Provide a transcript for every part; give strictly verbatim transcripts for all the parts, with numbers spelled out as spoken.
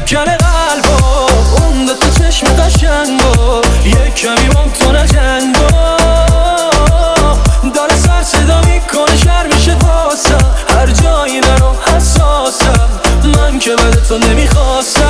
میکنه قلبو، اون دو تا چشم قشنگو، یک کمی بام تو نجنگو. داره سر صدا میکنه شر میشه واسم، هر جایی نرو حساسم، من که بده تو نمیخواستم.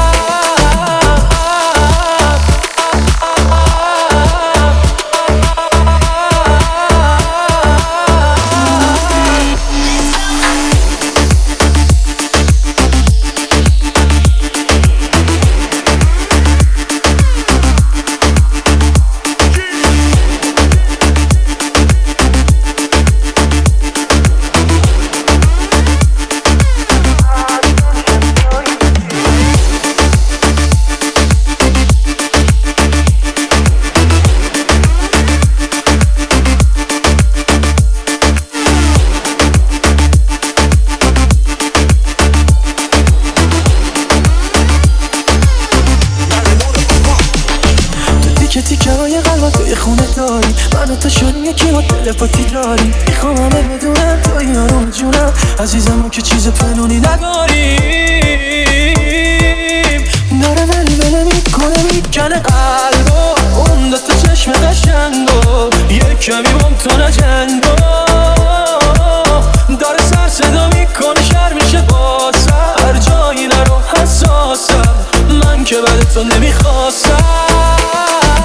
تیکه تیکه های قلبا توی خونه داری، منو تا شدیم یکی با تلپاتی داری. میخوام همه بدونم تو یارو جونم، عزیزم که چیز پنونی نداریم. داره ولی بله میکنه میکنه قلبو، اون دو تا چشم قشنگو، یک کمی بام تو نجنگو. داره سر صدا میکنه شر میشه باسم، هر جایی نرو حساسم، من که بده تو نمیخواستم.